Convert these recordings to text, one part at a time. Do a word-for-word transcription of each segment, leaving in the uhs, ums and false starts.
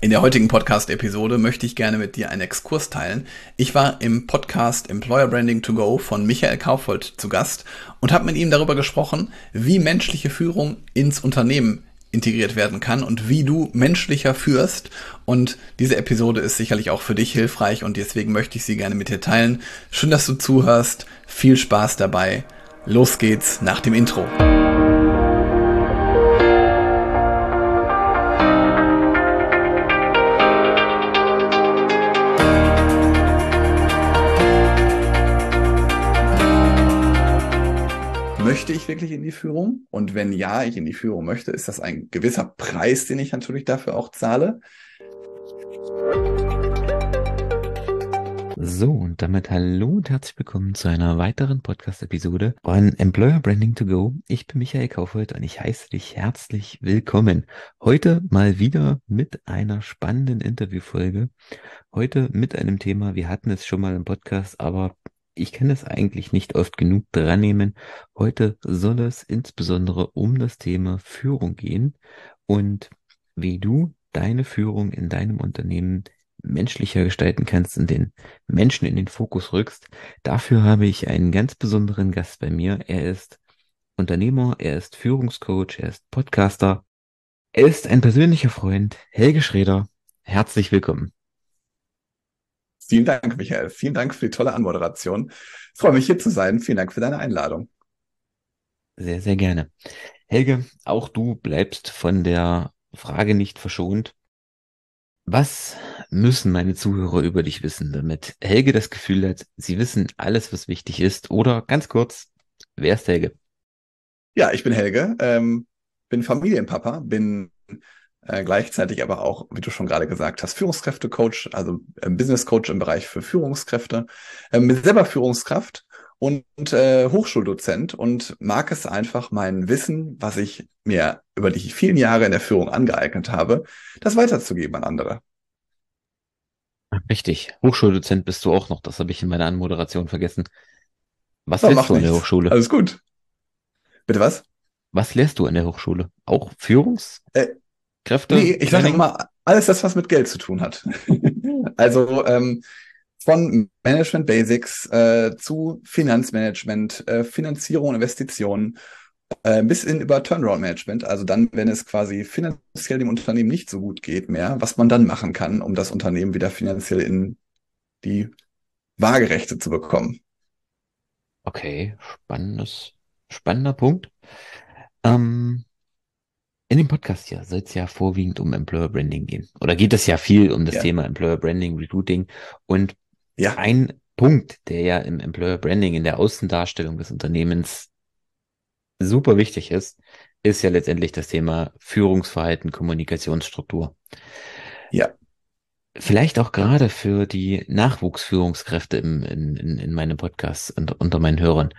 In der heutigen Podcast-Episode möchte ich gerne mit dir einen Exkurs teilen. Ich war im Podcast Employer Branding to Go von Michael Kaufold zu Gast und habe mit ihm darüber gesprochen, wie menschliche Führung ins Unternehmen integriert werden kann und wie du menschlicher führst. Und diese Episode ist sicherlich auch für dich hilfreich und deswegen möchte ich sie gerne mit dir teilen. Schön, dass du zuhörst. Viel Spaß dabei. Los geht's nach dem Intro. Möchte ich wirklich in die Führung? Und wenn ja, ich in die Führung möchte, ist das ein gewisser Preis, den ich natürlich dafür auch zahle? So, und damit hallo und herzlich willkommen zu einer weiteren Podcast-Episode von Employer Branding to Go. Ich bin Michael Kaufold und ich heiße dich herzlich willkommen. Heute mal wieder mit einer spannenden Interviewfolge. Heute mit einem Thema, wir hatten es schon mal im Podcast, aber ich kann es eigentlich nicht oft genug dran nehmen. Heute soll es insbesondere um das Thema Führung gehen und wie du deine Führung in deinem Unternehmen menschlicher gestalten kannst und den Menschen in den Fokus rückst. Dafür habe ich einen ganz besonderen Gast bei mir. Er ist Unternehmer, er ist Führungscoach, er ist Podcaster, er ist ein persönlicher Freund, Helge Schreder. Herzlich willkommen. Vielen Dank, Michael. Vielen Dank für die tolle Anmoderation. Ich freue mich, hier zu sein. Vielen Dank für deine Einladung. Sehr, sehr gerne. Helge, auch du bleibst von der Frage nicht verschont. Was müssen meine Zuhörer über dich wissen, damit Helge das Gefühl hat, sie wissen alles, was wichtig ist? Oder ganz kurz, wer ist Helge? Ja, ich bin Helge, ähm, bin Familienpapa, bin äh, gleichzeitig aber auch, wie du schon gerade gesagt hast, Führungskräftecoach, also äh, Business Coach im Bereich für Führungskräfte, ähm, bin selber Führungskraft und äh, Hochschuldozent und mag es einfach, mein Wissen, was ich mir über die vielen Jahre in der Führung angeeignet habe, das weiterzugeben an andere. Richtig, Hochschuldozent bist du auch noch, das habe ich in meiner Anmoderation vergessen. Was Aber lehrst macht du an der nichts. Hochschule? Alles gut. Bitte was? Was lehrst du an der Hochschule? Auch Führungskräfte, Äh, nee, ich sage Training? immer, alles das, was mit Geld zu tun hat. Also ähm, von Management Basics äh, zu Finanzmanagement, äh, Finanzierung und Investitionen, äh, bis in über Turnaround Management. Also dann, wenn es quasi finanziell dem Unternehmen nicht so gut geht mehr, was man dann machen kann, um das Unternehmen wieder finanziell in die Waagerechte zu bekommen. Okay, spannendes, spannender Punkt. Ähm, in dem Podcast hier soll es ja vorwiegend um Employer Branding gehen. Oder geht es ja viel um das Ja, Thema Employer Branding, Recruiting. Und ja, ein Punkt, der ja im Employer Branding, in der Außendarstellung des Unternehmens super wichtig ist, ist ja letztendlich das Thema Führungsverhalten, Kommunikationsstruktur. ja. Vielleicht auch gerade für die Nachwuchsführungskräfte im, in, in, in meinem Podcast und unter meinen Hörern.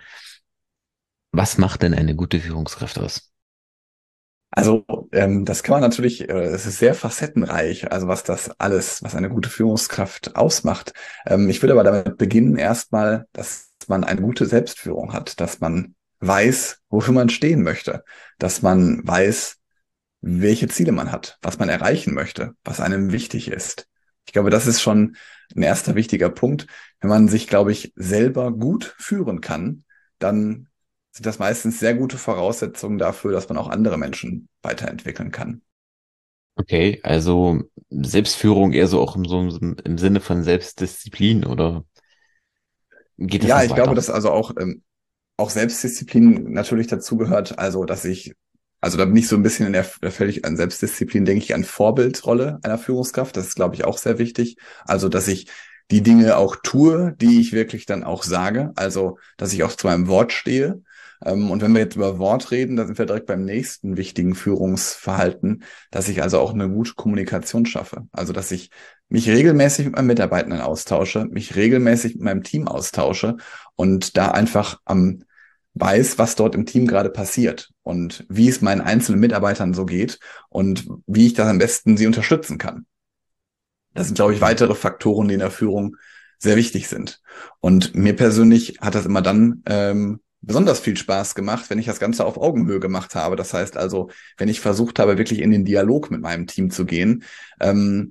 Was macht denn eine gute Führungskraft aus? Also ähm, das kann man natürlich, äh, es ist sehr facettenreich, also was das alles, was eine gute Führungskraft ausmacht. Ähm, ich würde aber damit beginnen, erstmal, dass man eine gute Selbstführung hat, dass man weiß, wofür man stehen möchte, dass man weiß, welche Ziele man hat, was man erreichen möchte, was einem wichtig ist. Ich glaube, das ist schon ein erster wichtiger Punkt. Wenn man sich, glaube ich, selber gut führen kann, dann sind das meistens sehr gute Voraussetzungen dafür, dass man auch andere Menschen weiterentwickeln kann. Okay, also Selbstführung eher so auch im, so im, im Sinne von Selbstdisziplin oder geht es Ja, noch ich glaube, weiter? dass also auch, ähm, auch Selbstdisziplin natürlich dazu gehört. Also, dass ich, also da bin ich so ein bisschen in der, da fällt ich an Selbstdisziplin, denke ich an Vorbildrolle einer Führungskraft. Das ist, glaube ich, auch sehr wichtig. Also, dass ich die Dinge auch tue, die ich wirklich dann auch sage. Also, dass ich auch zu meinem Wort stehe. Ähm, und wenn wir jetzt über Wort reden, dann sind wir direkt beim nächsten wichtigen Führungsverhalten, dass ich also auch eine gute Kommunikation schaffe. Also, dass ich mich regelmäßig mit meinen Mitarbeitenden austausche, mich regelmäßig mit meinem Team austausche und da einfach am weiß, was dort im Team gerade passiert und wie es meinen einzelnen Mitarbeitern so geht und wie ich da am besten sie unterstützen kann. Das sind, glaube ich, Okay. weitere Faktoren, die in der Führung sehr wichtig sind. Und mir persönlich hat das immer dann ähm, besonders viel Spaß gemacht, wenn ich das Ganze auf Augenhöhe gemacht habe. Das heißt also, wenn ich versucht habe, wirklich in den Dialog mit meinem Team zu gehen, ähm,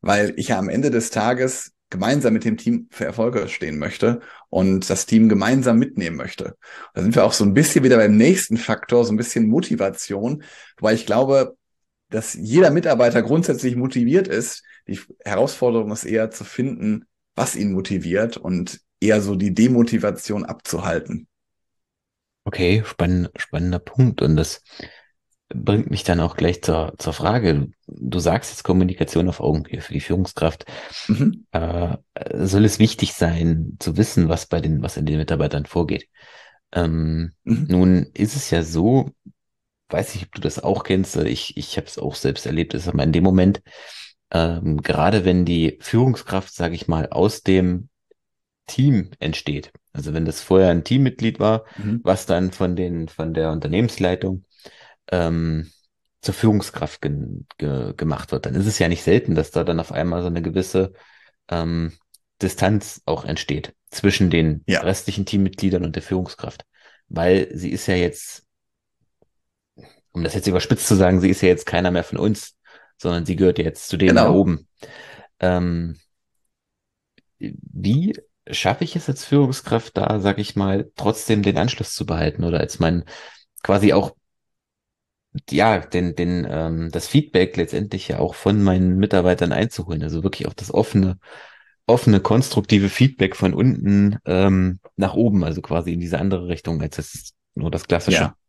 weil ich ja am Ende des Tages gemeinsam mit dem Team für Erfolge stehen möchte und das Team gemeinsam mitnehmen möchte. Da sind wir auch so ein bisschen wieder beim nächsten Faktor, so ein bisschen Motivation, wobei ich glaube, dass jeder Mitarbeiter grundsätzlich motiviert ist. Die Herausforderung ist eher zu finden, was ihn motiviert und eher so die Demotivation abzuhalten. Okay, spann, spannender Punkt. Und das bringt mich dann auch gleich zur, zur Frage. Du sagst jetzt Kommunikation auf Augenhöhe für die Führungskraft. Mhm. Äh, soll es wichtig sein, zu wissen, was bei den, was in den Mitarbeitern vorgeht? Ähm, Mhm. nun ist es ja so, weiß nicht, ob du das auch kennst, ich, ich habe es auch selbst erlebt, ist aber in dem Moment, ähm, gerade wenn die Führungskraft, sage ich mal, aus dem Team entsteht, also wenn das vorher ein Teammitglied war, Mhm. was dann von den, von der Unternehmensleitung ähm, zur Führungskraft gen, ge, gemacht wird, dann ist es ja nicht selten, dass da dann auf einmal so eine gewisse ähm, Distanz auch entsteht zwischen den Ja, restlichen Teammitgliedern und der Führungskraft. Weil sie ist ja jetzt, um das jetzt überspitzt zu sagen, sie ist ja jetzt keiner mehr von uns, sondern sie gehört jetzt zu denen da genau. oben. Ähm, wie schaffe ich es als Führungskraft da, sag ich mal, trotzdem den Anschluss zu behalten oder als mein quasi auch ja, den, den, ähm, das Feedback letztendlich ja auch von meinen Mitarbeitern einzuholen. Also wirklich auch das offene, offene, konstruktive Feedback von unten ähm, nach oben, also quasi in diese andere Richtung, als das nur das Klassische. Ja.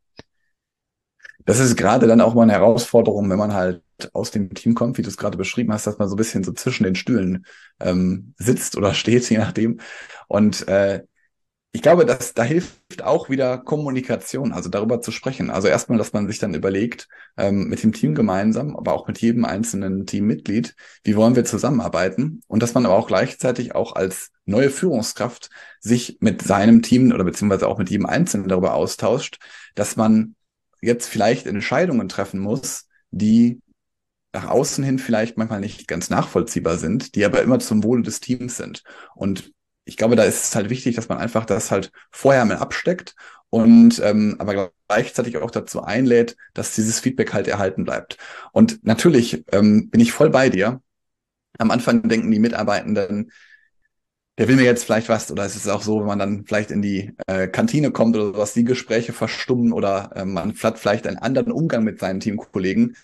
Das ist gerade dann auch mal eine Herausforderung, wenn man halt aus dem Team kommt, wie du es gerade beschrieben hast, dass man so ein bisschen so zwischen den Stühlen ähm, sitzt oder steht, je nachdem. Und äh, ich glaube, dass da hilft auch wieder Kommunikation, also darüber zu sprechen. Also erstmal, dass man sich dann überlegt, ähm, mit dem Team gemeinsam, aber auch mit jedem einzelnen Teammitglied, wie wollen wir zusammenarbeiten? Und dass man aber auch gleichzeitig auch als neue Führungskraft sich mit seinem Team oder beziehungsweise auch mit jedem Einzelnen darüber austauscht, dass man jetzt vielleicht Entscheidungen treffen muss, die nach außen hin vielleicht manchmal nicht ganz nachvollziehbar sind, die aber immer zum Wohle des Teams sind. Und ich glaube, da ist es halt wichtig, dass man einfach das halt vorher mal absteckt und ähm, aber gleichzeitig auch dazu einlädt, dass dieses Feedback halt erhalten bleibt. Und natürlich ähm, bin ich voll bei dir. Am Anfang denken die Mitarbeitenden, der will mir jetzt vielleicht was, oder es ist auch so, wenn man dann vielleicht in die äh, Kantine kommt oder sowas, die Gespräche verstummen oder äh, man hat vielleicht einen anderen Umgang mit seinen Teamkollegen.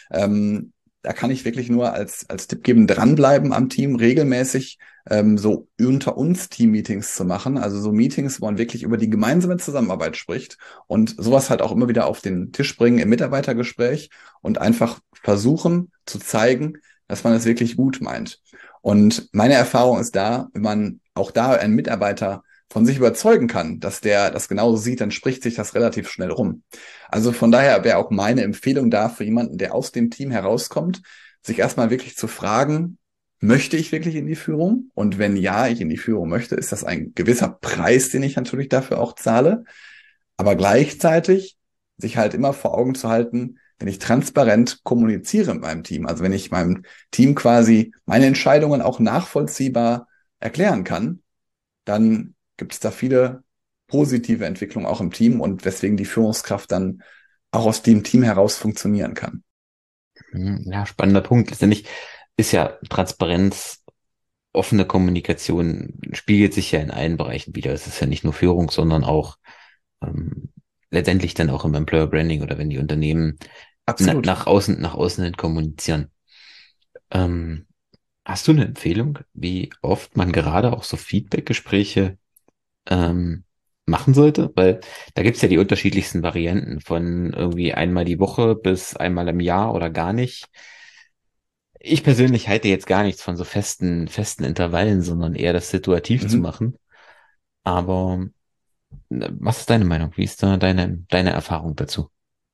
Ähm, da kann ich wirklich nur als, als Tipp geben, dranbleiben am Team, regelmäßig ähm, so unter uns Team-Meetings zu machen. Also so Meetings, wo man wirklich über die gemeinsame Zusammenarbeit spricht und sowas halt auch immer wieder auf den Tisch bringen im Mitarbeitergespräch und einfach versuchen zu zeigen, dass man es wirklich gut meint. Und meine Erfahrung ist da, wenn man auch da einen Mitarbeiter von sich überzeugen kann, dass der das genauso sieht, dann spricht sich das relativ schnell rum. Also von daher wäre auch meine Empfehlung da für jemanden, der aus dem Team herauskommt, sich erstmal wirklich zu fragen, möchte ich wirklich in die Führung? Und wenn ja, ich in die Führung möchte, ist das ein gewisser Preis, den ich natürlich dafür auch zahle. Aber gleichzeitig sich halt immer vor Augen zu halten, wenn ich transparent kommuniziere mit meinem Team, also wenn ich meinem Team quasi meine Entscheidungen auch nachvollziehbar erklären kann, dann gibt es da viele positive Entwicklungen auch im Team und weswegen die Führungskraft dann auch aus dem Team heraus funktionieren kann. Hm, ja, spannender Punkt. Letztendlich ist ja Transparenz, offene Kommunikation spiegelt sich ja in allen Bereichen wieder. Es ist ja nicht nur Führung, sondern auch ähm, letztendlich dann auch im Employer Branding oder wenn die Unternehmen na, Absolut. nach außen, nach außen hin kommunizieren. Ähm, hast du eine Empfehlung, wie oft man gerade auch so Feedback-Gespräche ähm, machen sollte? Weil da gibt's ja die unterschiedlichsten Varianten von irgendwie einmal die Woche bis einmal im Jahr oder gar nicht. Ich persönlich halte jetzt gar nichts von so festen, festen Intervallen, sondern eher das situativ zu Mhm. machen. Aber äh, was ist deine Meinung? Wie ist da deine, deine Erfahrung dazu?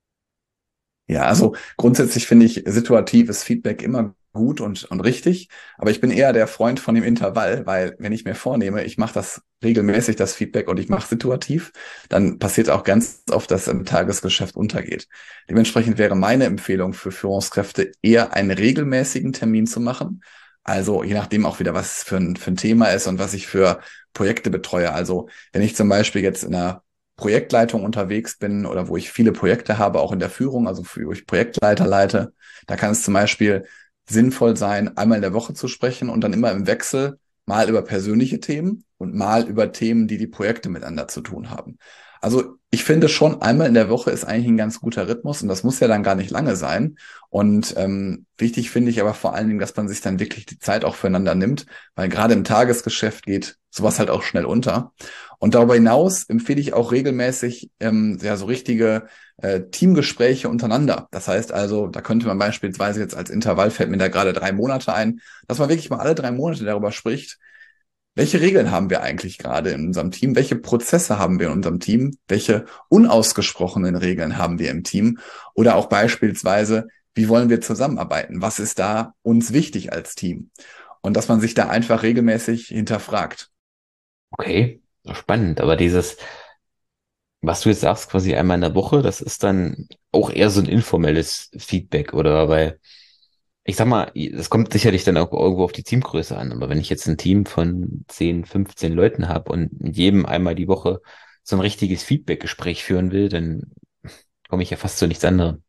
Ja, also grundsätzlich finde ich situatives Feedback immer gut und, und richtig, aber ich bin eher der Freund von dem Intervall, weil wenn ich mir vornehme, ich mache das regelmäßig, das Feedback und ich mache situativ, dann passiert auch ganz oft, dass im Tagesgeschäft untergeht. Dementsprechend wäre meine Empfehlung für Führungskräfte eher einen regelmäßigen Termin zu machen. Also je nachdem auch wieder, was für ein, für ein Thema ist und was ich für Projekte betreue. Also wenn ich zum Beispiel jetzt in einer Projektleitung unterwegs bin oder wo ich viele Projekte habe, auch in der Führung, also wo ich Projektleiter leite, da kann es zum Beispiel sinnvoll sein, einmal in der Woche zu sprechen und dann immer im Wechsel mal über persönliche Themen und mal über Themen, die die Projekte miteinander zu tun haben. Also ich finde schon, einmal in der Woche ist eigentlich ein ganz guter Rhythmus und das muss ja dann gar nicht lange sein. Und ähm, wichtig finde ich aber vor allen Dingen, dass man sich dann wirklich die Zeit auch füreinander nimmt, weil gerade im Tagesgeschäft geht sowas halt auch schnell unter. Und darüber hinaus empfehle ich auch regelmäßig ähm, ja so richtige äh, Teamgespräche untereinander. Das heißt also, da könnte man beispielsweise jetzt als Intervall, fällt mir da gerade drei Monate ein, dass man wirklich mal alle drei Monate darüber spricht, welche Regeln haben wir eigentlich gerade in unserem Team? Welche Prozesse haben wir in unserem Team? Welche unausgesprochenen Regeln haben wir im Team? Oder auch beispielsweise, wie wollen wir zusammenarbeiten? Was ist da uns wichtig als Team? Und dass man sich da einfach regelmäßig hinterfragt. Okay, spannend. Aber dieses, was du jetzt sagst, quasi einmal in der Woche, das ist dann auch eher so ein informelles Feedback, oder? Weil ich sag mal, es kommt sicherlich dann auch irgendwo auf die Teamgröße an, aber wenn ich jetzt ein Team von zehn, fünfzehn Leuten habe und mit jedem einmal die Woche so ein richtiges Feedback-Gespräch führen will, dann komme ich ja fast zu nichts anderem.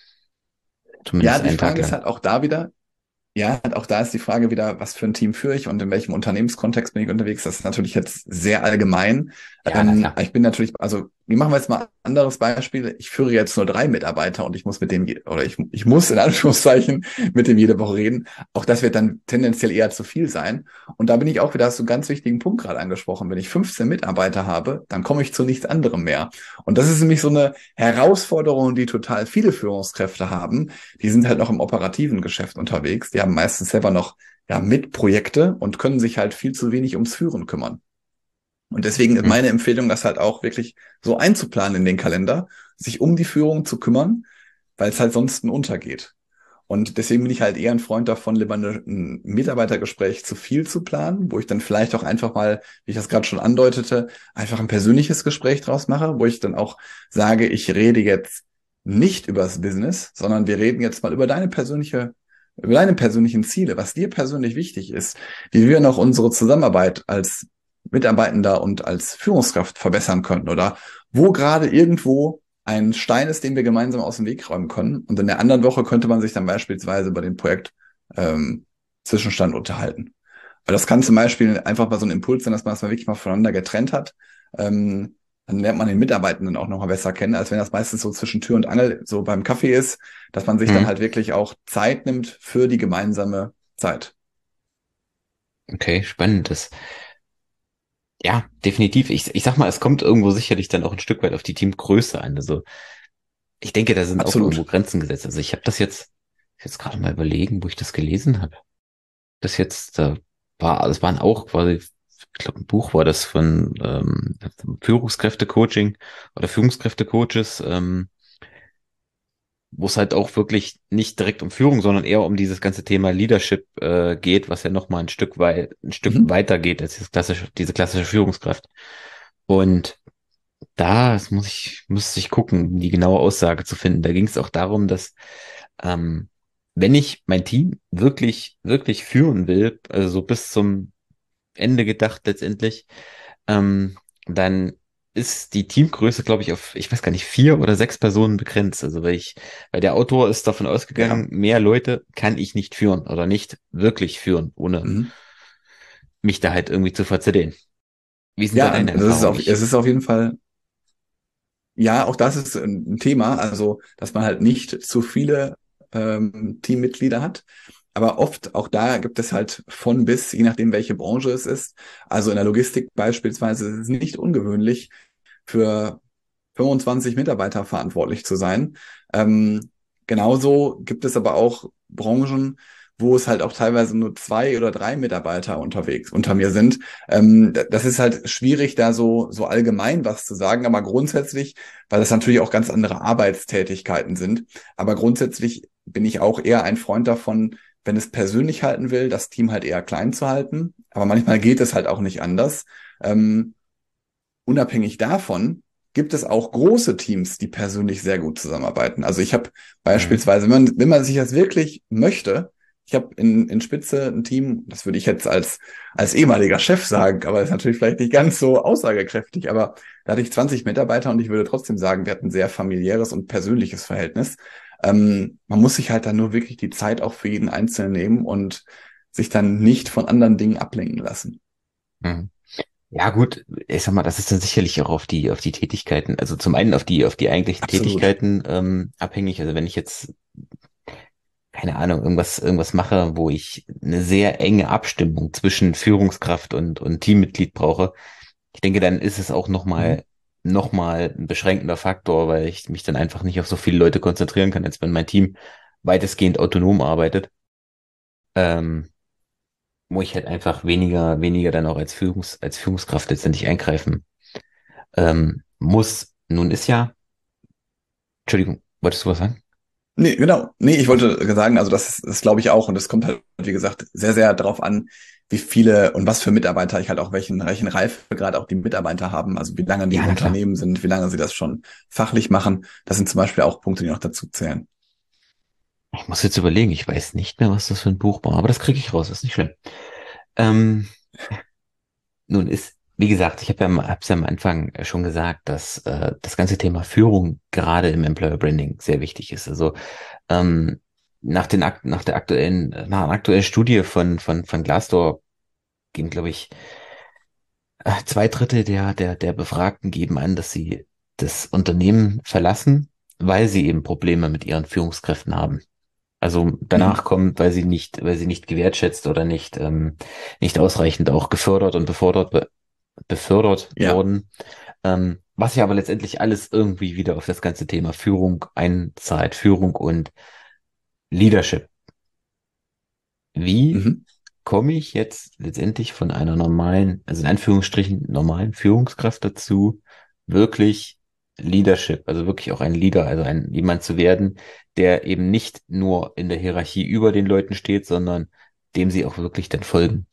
Ja, Zumindest die einen Tag Frage ist lang. halt auch da wieder, ja, auch da ist die Frage wieder, was für ein Team führe ich und in welchem Unternehmenskontext bin ich unterwegs. Das ist natürlich jetzt sehr allgemein. Ja, na Ähm, klar. ich bin natürlich, also wir machen wir jetzt mal ein anderes Beispiel. Ich führe jetzt nur drei Mitarbeiter und ich muss mit dem, je- oder ich, ich muss in Anführungszeichen mit dem jede Woche reden. Auch das wird dann tendenziell eher zu viel sein. Und da bin ich auch wieder, hast du einen ganz wichtigen Punkt gerade angesprochen. Wenn ich fünfzehn Mitarbeiter habe, dann komme ich zu nichts anderem mehr. Und das ist nämlich so eine Herausforderung, die total viele Führungskräfte haben. Die sind halt noch im operativen Geschäft unterwegs. Die haben meistens selber noch ja, Mitprojekte und können sich halt viel zu wenig ums Führen kümmern. Und deswegen ist Hm. meine Empfehlung, das halt auch wirklich so einzuplanen in den Kalender, sich um die Führung zu kümmern, weil es halt sonst untergeht. Und deswegen bin ich halt eher ein Freund davon, lieber eine- ein Mitarbeitergespräch zu viel zu planen, wo ich dann vielleicht auch einfach mal, wie ich das gerade schon andeutete, einfach ein persönliches Gespräch draus mache, wo ich dann auch sage, ich rede jetzt nicht über das Business, sondern wir reden jetzt mal über deine persönliche, über deine persönlichen Ziele, was dir persönlich wichtig ist, wie wir noch unsere Zusammenarbeit als Mitarbeitender und als Führungskraft verbessern können oder wo gerade irgendwo ein Stein ist, den wir gemeinsam aus dem Weg räumen können. Und in der anderen Woche könnte man sich dann beispielsweise über den Projekt ähm, Zwischenstand unterhalten. Weil das kann zum Beispiel einfach mal so ein Impuls sein, dass man das mal wirklich mal voneinander getrennt hat. Ähm, dann lernt man den Mitarbeitenden auch nochmal besser kennen, als wenn das meistens so zwischen Tür und Angel so beim Kaffee ist, dass man sich dann Hm. halt wirklich auch Zeit nimmt für die gemeinsame Zeit. Okay, spannend. Das, ja, definitiv. Ich, ich sag mal, es kommt irgendwo sicherlich dann auch ein Stück weit auf die Teamgröße an. Also ich denke, da sind auch irgendwo Absolut. Grenzen gesetzt. Also ich habe das jetzt, jetzt gerade mal überlegen, wo ich das gelesen habe. Das jetzt, da war, das waren auch quasi, ich glaube, ein Buch war das von ähm, Führungskräfte-Coaching oder Führungskräfte-Coaches, ähm, wo es halt auch wirklich nicht direkt um Führung, sondern eher um dieses ganze Thema Leadership äh, geht, was ja nochmal ein Stück weit, ein Stück Mhm. weiter geht als dieses klassische, diese klassische Führungskraft. Und da das muss ich, müsste ich gucken, die genaue Aussage zu finden. Da ging es auch darum, dass ähm, wenn ich mein Team wirklich, wirklich führen will, also so bis zum Ende gedacht letztendlich, ähm, dann ist die Teamgröße, glaube ich, auf, ich weiß gar nicht, vier oder sechs Personen begrenzt. Also weil ich, weil der Autor ist davon ausgegangen, Ja. mehr Leute kann ich nicht führen oder nicht wirklich führen, ohne Mhm. mich da halt irgendwie zu verzetteln. Wie sind da Ja, deine also es ist Erfahrungen? auf, Ich, es ist auf jeden Fall, ja, auch das ist ein ein Thema, also dass man halt nicht zu viele ähm, Teammitglieder hat. Aber oft, auch da gibt es halt von bis, je nachdem, welche Branche es ist. Also in der Logistik beispielsweise ist es nicht ungewöhnlich, für fünfundzwanzig Mitarbeiter verantwortlich zu sein. Ähm, genauso gibt es aber auch Branchen, wo es halt auch teilweise nur zwei oder drei Mitarbeiter unterwegs unter mir sind. Ähm, d- das ist halt schwierig, da so, so allgemein was zu sagen, aber grundsätzlich, weil das natürlich auch ganz andere Arbeitstätigkeiten sind. Aber grundsätzlich bin ich auch eher ein Freund davon, wenn es persönlich halten will, das Team halt eher klein zu halten. Aber manchmal geht es halt auch nicht anders. Ähm, unabhängig davon gibt es auch große Teams, die persönlich sehr gut zusammenarbeiten. Also ich habe mhm. beispielsweise, wenn man, wenn man sich das wirklich möchte, ich habe in, in Spitze ein Team, das würde ich jetzt als, als ehemaliger Chef sagen, aber ist natürlich vielleicht nicht ganz so aussagekräftig, aber da hatte ich zwanzig Mitarbeiter und ich würde trotzdem sagen, wir hatten ein sehr familiäres und persönliches Verhältnis. Ähm, man muss sich halt dann nur wirklich die Zeit auch für jeden Einzelnen nehmen und sich dann nicht von anderen Dingen ablenken lassen. Mhm. Ja, gut, ich sag mal, das ist dann sicherlich auch auf die, auf die Tätigkeiten, also zum einen auf die, auf die eigentlichen Absolut. Tätigkeiten ähm, abhängig. Also wenn ich jetzt, keine Ahnung, irgendwas, irgendwas mache, wo ich eine sehr enge Abstimmung zwischen Führungskraft und, und Teammitglied brauche, ich denke, dann ist es auch Mhm. nochmal, noch mal ein beschränkender Faktor, weil ich mich dann einfach nicht auf so viele Leute konzentrieren kann, als wenn mein Team weitestgehend autonom arbeitet. Ähm, wo ich halt einfach weniger, weniger dann auch als Führungs, als Führungskraft letztendlich eingreifen ähm, muss. Nun ist ja, Entschuldigung, wolltest du was sagen? Nee, genau. Nee, ich Ach, wollte sagen, also das, das glaube ich auch. Und es kommt halt, wie gesagt, sehr, sehr darauf an, wie viele und was für Mitarbeiter ich halt auch welchen, welchen Reifegrad auch die Mitarbeiter haben. Also wie lange die ja, im na klar. Unternehmen sind, wie lange sie das schon fachlich machen. Das sind zum Beispiel auch Punkte, die noch dazu zählen. Ich muss jetzt überlegen, ich weiß nicht mehr, was das für ein Buch war, aber das kriege ich raus, ist nicht schlimm. Ähm, nun ist, wie gesagt, ich habe ja, am- hab's ja am Anfang äh, schon gesagt, dass äh, das ganze Thema Führung gerade im Employer Branding sehr wichtig ist. Also ähm, nach den Akt, nach der aktuellen, nach einer aktuellen Studie von von von Glassdoor geben, glaube ich, äh, zwei Drittel der der der Befragten geben an, dass sie das Unternehmen verlassen, weil sie eben Probleme mit ihren Führungskräften haben. Also danach Mhm. kommt, weil sie nicht, weil sie nicht gewertschätzt oder nicht, ähm, nicht ausreichend auch gefördert und befördert, be befördert Ja. wurden. Ähm, was sich aber letztendlich alles irgendwie wieder auf das ganze Thema Führung einzahlt, Führung und Leadership. Wie Mhm. komme ich jetzt letztendlich von einer normalen, also in Anführungsstrichen normalen Führungskraft dazu, wirklich Leadership, also wirklich auch ein Leader, also ein jemand zu werden, der eben nicht nur in der Hierarchie über den Leuten steht, sondern dem sie auch wirklich dann folgen.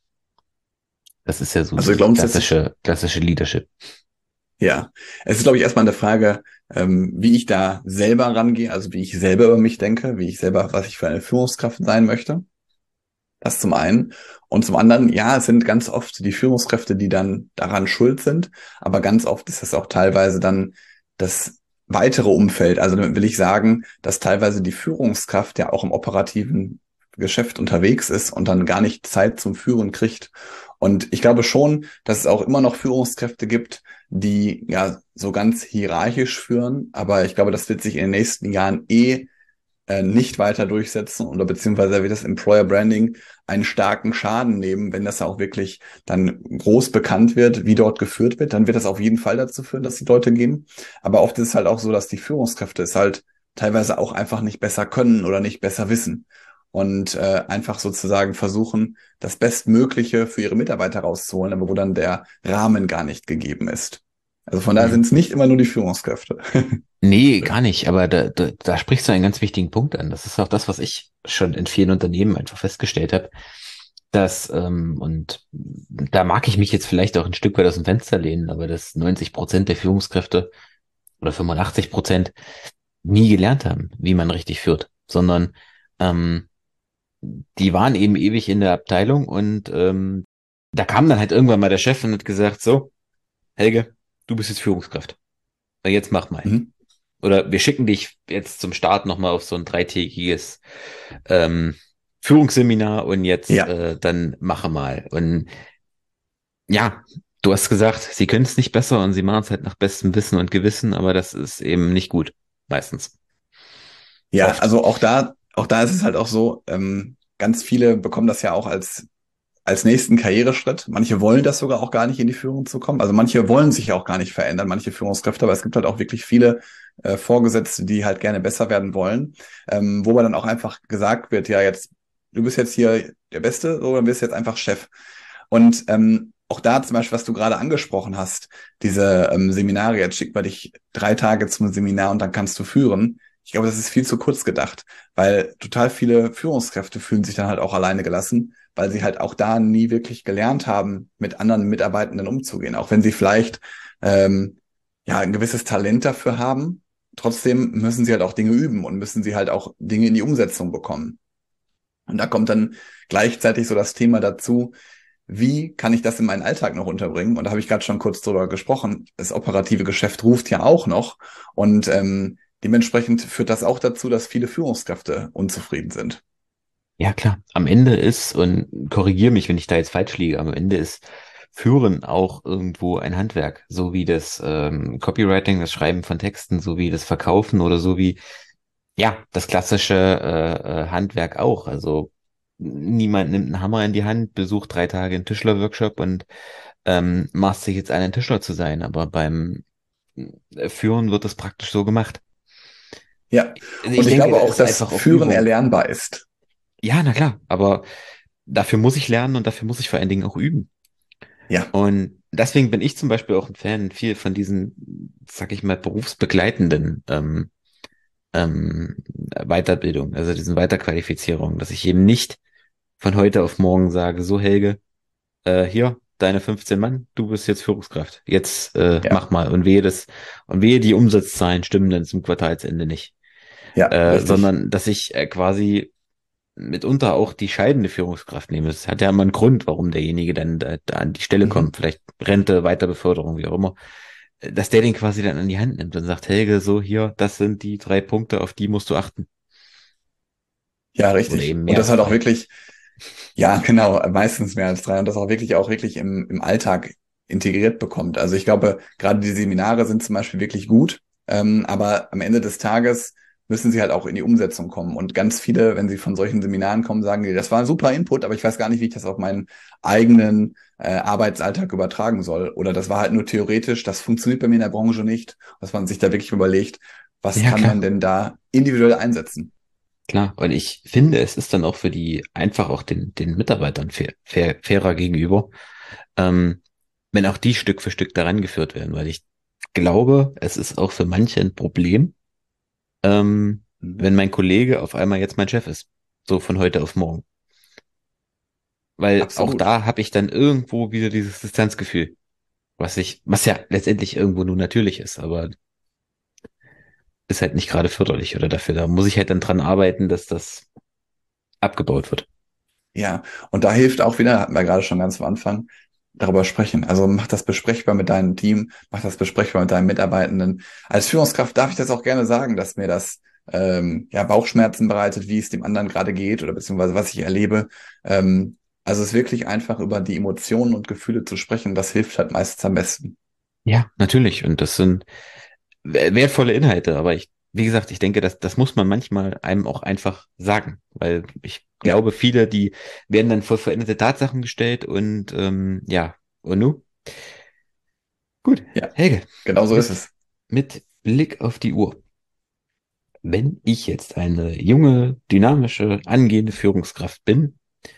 Das ist ja so Also dieses grundsätzlich, klassische, klassische Leadership. ja. Es ist, glaube ich, erstmal eine Frage, ähm, wie ich da selber rangehe, also wie ich selber über mich denke, wie ich selber, was ich für eine Führungskraft sein möchte. Das zum einen. Und zum anderen, ja, es sind ganz oft die Führungskräfte, die dann daran schuld sind. Aber ganz oft ist es auch teilweise dann das weitere Umfeld. Also damit will ich sagen, dass teilweise die Führungskraft ja auch im operativen Geschäft unterwegs ist und dann gar nicht Zeit zum Führen kriegt. Und ich glaube schon, dass es auch immer noch Führungskräfte gibt, die ja so ganz hierarchisch führen. Aber ich glaube, das wird sich in den nächsten Jahren eh äh, nicht weiter durchsetzen oder beziehungsweise wird das Employer Branding einen starken Schaden nehmen, wenn das auch wirklich dann groß bekannt wird, wie dort geführt wird, dann wird das auf jeden Fall dazu führen, dass die Leute gehen. Aber oft ist es halt auch so, dass die Führungskräfte es halt teilweise auch einfach nicht besser können oder nicht besser wissen und äh, einfach sozusagen versuchen, das Bestmögliche für ihre Mitarbeiter rauszuholen, aber wo dann der Rahmen gar nicht gegeben ist. Also von daher Mhm. sind es nicht immer nur die Führungskräfte. Nee, gar nicht, aber da, da, da sprichst du einen ganz wichtigen Punkt an. Das ist auch das, was ich schon in vielen Unternehmen einfach festgestellt habe, dass, ähm, und da mag ich mich jetzt vielleicht auch ein Stück weit aus dem Fenster lehnen, aber dass neunzig Prozent der Führungskräfte oder fünfundachtzig Prozent nie gelernt haben, wie man richtig führt, sondern ähm, die waren eben ewig in der Abteilung und ähm, da kam dann halt irgendwann mal der Chef und hat gesagt, so, Helge, du bist jetzt Führungskraft. Na, jetzt mach mal. Mhm. Oder wir schicken dich jetzt zum Start nochmal auf so ein dreitägiges ähm, Führungsseminar und jetzt Ja. äh, dann mache mal. Und ja, du hast gesagt, sie können es nicht besser und sie machen es halt nach bestem Wissen und Gewissen, aber das ist eben nicht gut. Meistens. Ja, Oft. also auch da, auch da ist es halt auch so, ähm, ganz viele bekommen das ja auch als, als nächsten Karriereschritt. Manche wollen das sogar auch gar nicht in die Führung zu kommen. Also manche wollen sich auch gar nicht verändern, manche Führungskräfte, aber es gibt halt auch wirklich viele äh, Vorgesetzte, die halt gerne besser werden wollen, ähm, wo man dann auch einfach gesagt wird, ja, jetzt, du bist jetzt hier der Beste, so, dann bist du jetzt einfach Chef. Und ähm, auch da zum Beispiel, was du gerade angesprochen hast, diese ähm, Seminare, jetzt schickt man dich drei Tage zum Seminar und dann kannst du führen. Ich glaube, das ist viel zu kurz gedacht, weil total viele Führungskräfte fühlen sich dann halt auch alleine gelassen, weil sie halt auch da nie wirklich gelernt haben, mit anderen Mitarbeitenden umzugehen. Auch wenn sie vielleicht ähm, ja ein gewisses Talent dafür haben, trotzdem müssen sie halt auch Dinge üben und müssen sie halt auch Dinge in die Umsetzung bekommen. Und da kommt dann gleichzeitig so das Thema dazu, wie kann ich das in meinen Alltag noch unterbringen? Und da habe ich gerade schon kurz drüber gesprochen. Das operative Geschäft ruft ja auch noch. Und ähm, dementsprechend führt das auch dazu, dass viele Führungskräfte unzufrieden sind. Ja, klar. Am Ende ist, und korrigiere mich, wenn ich da jetzt falsch liege, am Ende ist Führen auch irgendwo ein Handwerk, so wie das ähm, Copywriting, das Schreiben von Texten, so wie das Verkaufen oder so wie, ja, das klassische äh, äh, Handwerk auch. Also niemand nimmt einen Hammer in die Hand, besucht drei Tage einen Tischlerworkshop und ähm, maßt sich jetzt an, ein Tischler zu sein. Aber beim äh, Führen wird das praktisch so gemacht. Ja, Also und ich ich denke, glaube da auch, ist dass einfach auch Führen Übung. erlernbar ist. Ja, na klar, aber dafür muss ich lernen und dafür muss ich vor allen Dingen auch üben. Ja. Und deswegen bin ich zum Beispiel auch ein Fan viel von diesen, sag ich mal, berufsbegleitenden ähm, ähm, Weiterbildung, also diesen Weiterqualifizierungen, dass ich eben nicht von heute auf morgen sage, so Helge, äh, hier, deine fünfzehn Mann, du bist jetzt Führungskraft. Jetzt äh, Ja, mach mal. Und wehe das, und wehe die Umsatzzahlen stimmen dann zum Quartalsende nicht. ja, Äh, richtig. sondern dass ich äh, quasi mitunter auch die scheidende Führungskraft nehme. Es hat ja immer einen Grund, warum derjenige dann da, da an die Stelle Mhm. kommt. Vielleicht Rente, Weiterbeförderung, wie auch immer. Äh, Dass der den quasi dann an die Hand nimmt und sagt, Helge, so hier, das sind die drei Punkte, auf die musst du achten. Ja, Oder richtig. eben Und mehr das als halt auch drei. wirklich, ja, genau, meistens mehr als drei und das auch wirklich auch wirklich im, im Alltag integriert bekommt. Also ich glaube, gerade die Seminare sind zum Beispiel wirklich gut, ähm, aber am Ende des Tages müssen sie halt auch in die Umsetzung kommen. Und ganz viele, wenn sie von solchen Seminaren kommen, sagen, die, das war ein super Input, aber ich weiß gar nicht, wie ich das auf meinen eigenen äh, Arbeitsalltag übertragen soll. Oder das war halt nur theoretisch, das funktioniert bei mir in der Branche nicht, dass man sich da wirklich überlegt, was Ja, kann man klar. denn da individuell einsetzen? Klar. Und ich finde, es ist dann auch für die einfach auch den, den Mitarbeitern fair, fair, fairer gegenüber, ähm, wenn auch die Stück für Stück daran geführt werden, weil ich glaube, es ist auch für manche ein Problem, ähm, Mhm. wenn mein Kollege auf einmal jetzt mein Chef ist. So von heute auf morgen. Weil auch Absolut. da habe ich dann irgendwo wieder dieses Distanzgefühl, was ich, was ja letztendlich irgendwo nur natürlich ist, aber ist halt nicht gerade förderlich oder dafür. Da muss ich halt dann dran arbeiten, dass das abgebaut wird. Ja, und da hilft auch wieder, hatten wir gerade schon ganz am Anfang, darüber sprechen. Also mach das besprechbar mit deinem Team, mach das besprechbar mit deinen Mitarbeitenden. Als Führungskraft darf ich das auch gerne sagen, dass mir das ähm, ja Bauchschmerzen bereitet, wie es dem anderen gerade geht oder beziehungsweise was ich erlebe. Ähm, also es ist wirklich einfach über die Emotionen und Gefühle zu sprechen, das hilft halt meistens am besten. Ja, natürlich. Und das sind wer- wertvolle Inhalte, aber ich, wie gesagt, ich denke, das, das muss man manchmal einem auch einfach sagen, weil ich Ja, glaube, viele, die werden dann vor veränderte Tatsachen gestellt und ähm, ja, und nu? Gut, ja, Helge, genau so ist mit, es. mit Blick auf die Uhr. Wenn ich jetzt eine junge, dynamische, angehende Führungskraft bin,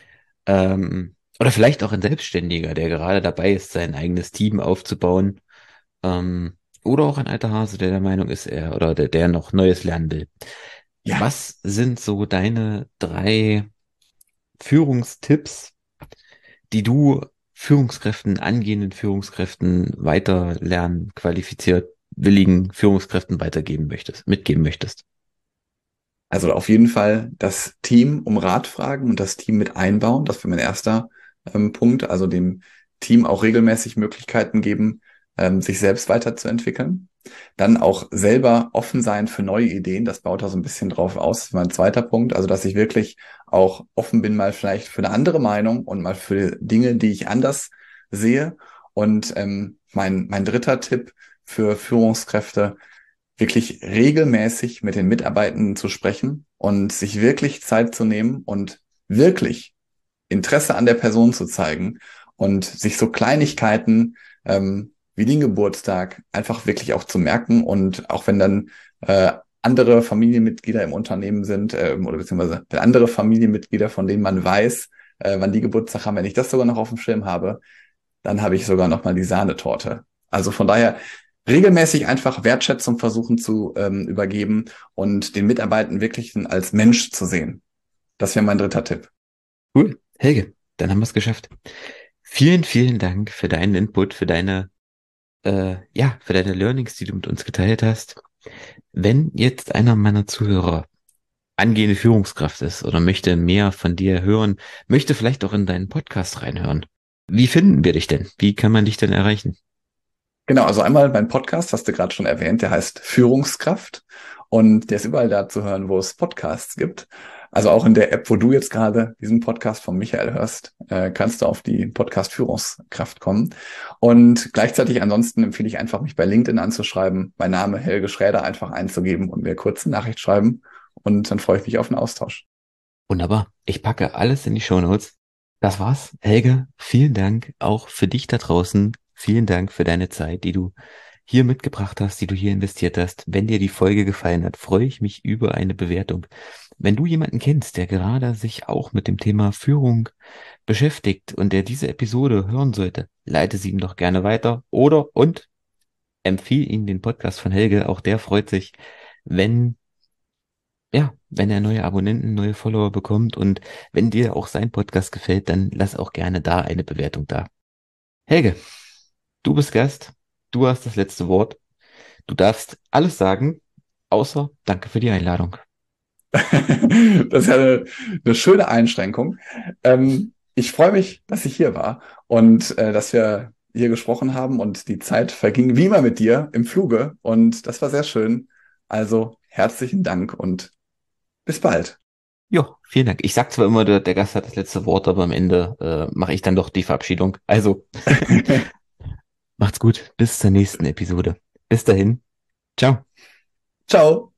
ähm, oder vielleicht auch ein Selbstständiger, der gerade dabei ist, sein eigenes Team aufzubauen, ähm, oder auch ein alter Hase, der der Meinung ist, er oder der, der noch Neues lernen will. Ja. Was sind so deine drei Führungstipps, die du Führungskräften, angehenden Führungskräften, weiter lernen, qualifiziert, willigen Führungskräften weitergeben möchtest, mitgeben möchtest? Also auf jeden Fall das Team um Rat fragen und das Team mit einbauen. Das wäre mein erster ähm, Punkt. Also dem Team auch regelmäßig Möglichkeiten geben, ähm, sich selbst weiterzuentwickeln. Dann auch selber offen sein für neue Ideen. Das baut da so ein bisschen drauf aus. Das ist mein zweiter Punkt. Also dass ich wirklich auch offen bin, mal vielleicht für eine andere Meinung und mal für Dinge, die ich anders sehe. Und ähm, mein, mein dritter Tipp für Führungskräfte, wirklich regelmäßig mit den Mitarbeitenden zu sprechen und sich wirklich Zeit zu nehmen und wirklich Interesse an der Person zu zeigen und sich so Kleinigkeiten ähm, wie den Geburtstag einfach wirklich auch zu merken und auch wenn dann äh, andere Familienmitglieder im Unternehmen sind äh, oder beziehungsweise wenn andere Familienmitglieder, von denen man weiß, äh, wann die Geburtstag haben, wenn ich das sogar noch auf dem Schirm habe, dann habe ich sogar noch mal die Sahnetorte. Also von daher regelmäßig einfach Wertschätzung versuchen zu ähm, übergeben und den Mitarbeitenden wirklich als Mensch zu sehen. Das wäre mein dritter Tipp. Cool. Helge, dann haben wir es geschafft. Vielen, vielen Dank für deinen Input, für deine, äh, ja, für deine Learnings, die du mit uns geteilt hast. Wenn jetzt einer meiner Zuhörer angehende Führungskraft ist oder möchte mehr von dir hören, möchte vielleicht auch in deinen Podcast reinhören. Wie finden wir dich denn? Wie kann man dich denn erreichen? Genau, also einmal mein Podcast, hast du gerade schon erwähnt, der heißt Führungskraft und der ist überall da zu hören, wo es Podcasts gibt. Also auch in der App, wo du jetzt gerade diesen Podcast von Michael hörst, äh, kannst du auf die Podcast Führungskraft kommen. Und gleichzeitig ansonsten empfehle ich einfach, mich bei LinkedIn anzuschreiben, mein Name Helge Schräder einfach einzugeben und mir kurz eine Nachricht schreiben. Und dann freue ich mich auf einen Austausch. Wunderbar. Ich packe alles in die Shownotes. Das war's. Helge, vielen Dank auch für dich da draußen. Vielen Dank für deine Zeit, die du hier mitgebracht hast, die du hier investiert hast. Wenn dir die Folge gefallen hat, freue ich mich über eine Bewertung. Wenn du jemanden kennst, der gerade sich auch mit dem Thema Führung beschäftigt und der diese Episode hören sollte, leite sie ihm doch gerne weiter oder und empfehle ihm den Podcast von Helge. Auch der freut sich, wenn ja, wenn er neue Abonnenten, neue Follower bekommt und wenn dir auch sein Podcast gefällt, dann lass auch gerne da eine Bewertung da. Helge, du bist Gast, du hast das letzte Wort. Du darfst alles sagen, außer danke für die Einladung. Das ist ja eine, eine schöne Einschränkung. Ähm, ich freue mich, dass ich hier war und äh, dass wir hier gesprochen haben und die Zeit verging wie immer mit dir im Fluge und das war sehr schön. Also herzlichen Dank und bis bald. Jo, vielen Dank. Ich sag zwar immer, der, der Gast hat das letzte Wort, aber am Ende äh, mache ich dann doch die Verabschiedung. Also, macht's gut. Bis zur nächsten Episode. Bis dahin. Ciao. Ciao.